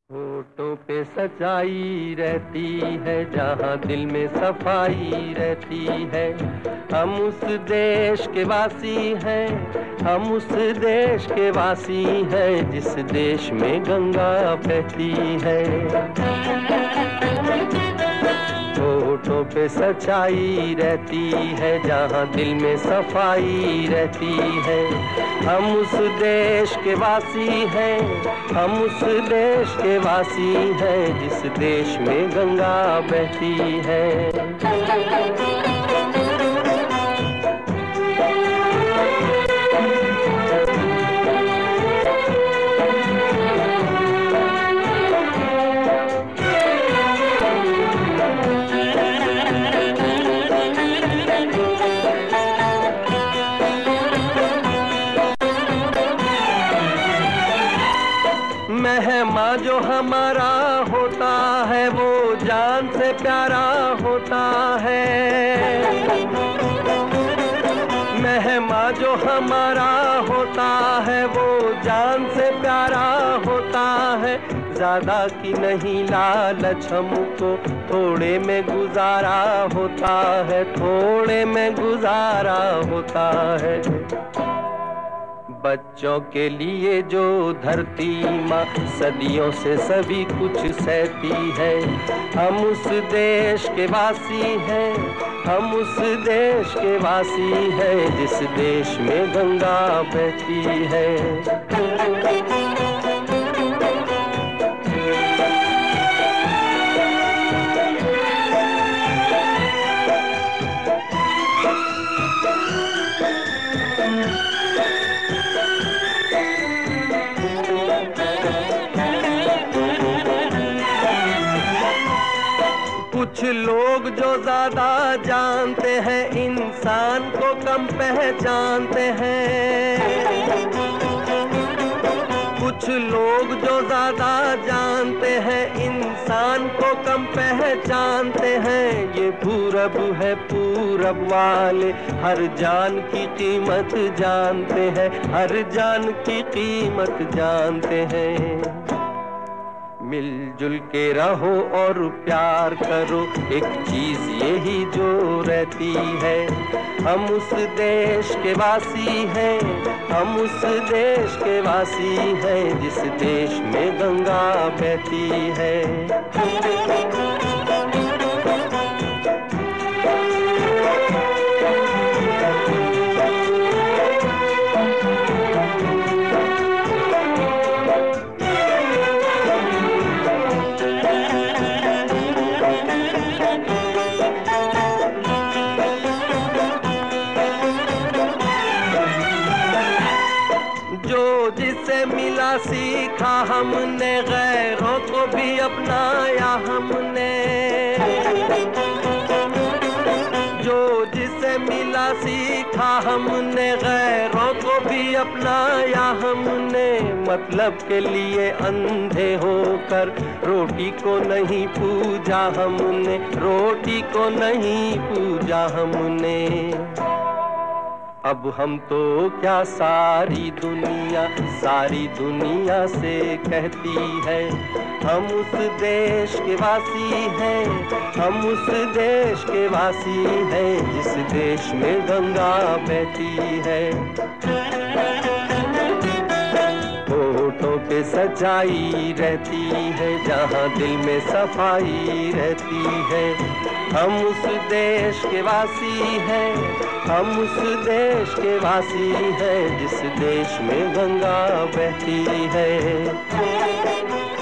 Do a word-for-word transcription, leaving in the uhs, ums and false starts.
होठों पे सच्चाई रहती है, जहाँ दिल में सफाई रहती है। हम उस देश के वासी हैं, हम उस देश के वासी हैं, जिस देश में गंगा बहती है। होठों पे सच्चाई रहती है, जहाँ दिल में सफाई रहती है। हम उस देश के वासी हैं, हम उस देश के वासी हैं, जिस देश में गंगा बहती है। मेहमा जो हमारा होता है, वो जान से प्यारा होता है। मेहमा जो हमारा होता है, वो जान से प्यारा होता है। ज्यादा की नहीं लालच हमको, थोड़े में गुजारा होता है, थोड़े में गुजारा होता है। बच्चों के लिए जो धरती माँ सदियों से सभी कुछ सहती है। हम उस देश के वासी हैं, हम उस देश के वासी हैं, जिस देश में गंगा बहती है। कुछ लोग जो ज्यादा जानते हैं, इंसान को कम पहचानते हैं। कुछ लोग जो ज्यादा जानते हैं, इंसान को कम पहचानते हैं। ये पूरब है, पूरब वाले हर जान की कीमत जानते हैं, हर जान की कीमत जानते हैं। मिलजुल के रहो और प्यार करो, एक चीज यही जो रहती है। हम उस देश के वासी हैं, हम उस देश के वासी हैं, जिस देश में गंगा बहती है। जो जिससे मिला सीखा हमने, गैरों को भी अपनाया हमने। जो जिससे मिला सीखा हमने, गैरों को भी अपनाया हमने। मतलब के लिए अंधे होकर रोटी को नहीं पूजा हमने, रोटी को नहीं पूजा हमने। अब हम तो क्या सारी दुनिया, सारी दुनिया से कहती है। हम उस देश के वासी हैं, हम उस देश के वासी हैं, जिस देश में गंगा बहती है। होठों पे सच्चाई रहती है, जहाँ दिल में सफाई रहती है। हम उस देश के वासी हैं, हम उस देश के वासी हैं, जिस देश में गंगा बहती है।